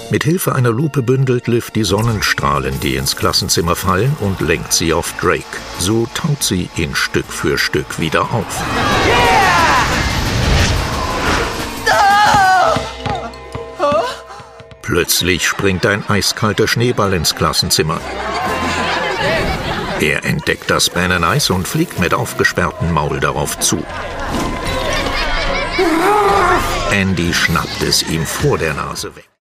Mit Hilfe einer Lupe bündelt Liv die Sonnenstrahlen, die ins Klassenzimmer fallen, und lenkt sie auf Drake. So taut sie ihn Stück für Stück wieder auf. Plötzlich springt ein eiskalter Schneeball ins Klassenzimmer. Er entdeckt das Ben and Ice und fliegt mit aufgesperrtem Maul darauf zu. Andy schnappt es ihm vor der Nase weg.